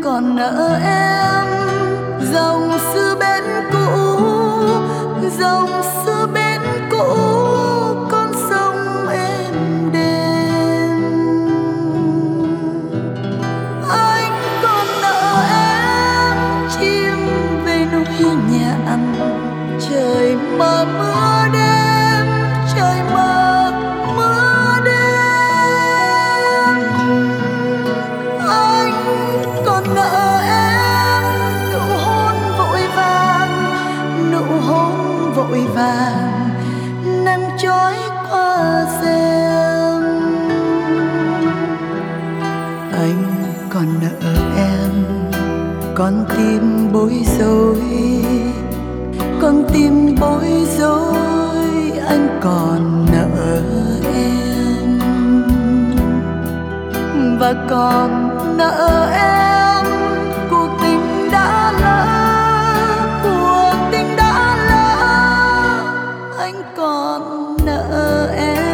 còn nợ em dòng xưa bên cũ, dòng xưa bên cũ, con sông êm đềm. Anh còn nợ em chim về núi nhạn, trời mơ mưa đêm, trời mơ mưa đêm. Anh còn nợ em nụ hôn vội vàng, nụ hôn vội vàng, nắng chói qua rèm. Anh còn nợ em con tim bối rối, con tim bối rối. Anh còn nợ em và còn nợ em cuộc tình đã lỡ, cuộc tình đã lỡ. Anh còn nợ em.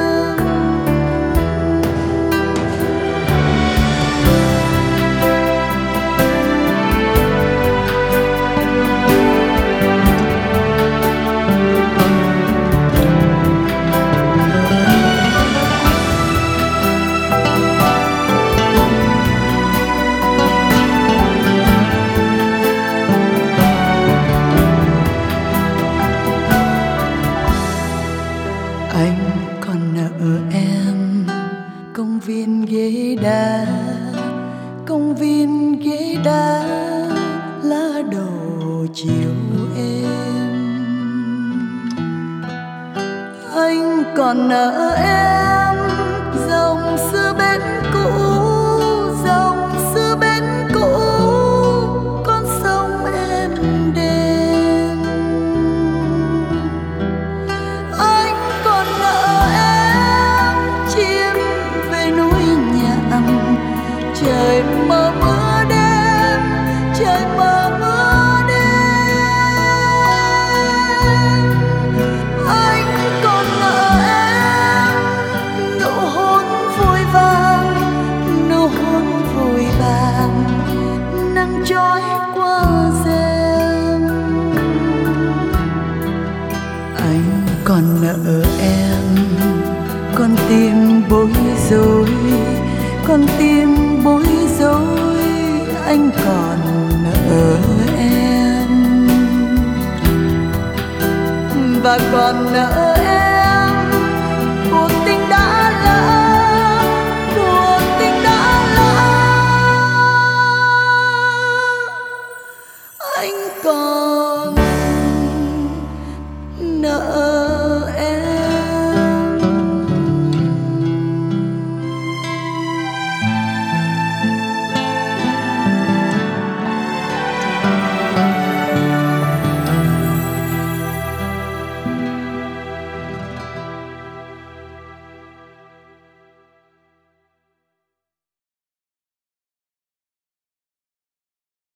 Anh còn nợ em công viên ghế đá, công viên ghế đá, lá đổ chiều êm. Anh còn nợ em dòng xưa bên cũ, dòng xưa bên cũ, con sông êm đềm. Anh còn nợ em chim về núi nhạn, trời mơ mưa đêm, trời mơ mưa đêm. Anh còn nợ em nụ hôn vội vàng, nụ hôn vội vàng, nắng chói qua rèm. Anh còn nợ em con tim bối rối, con tim bối rối. Anh còn nợ em và còn nợ em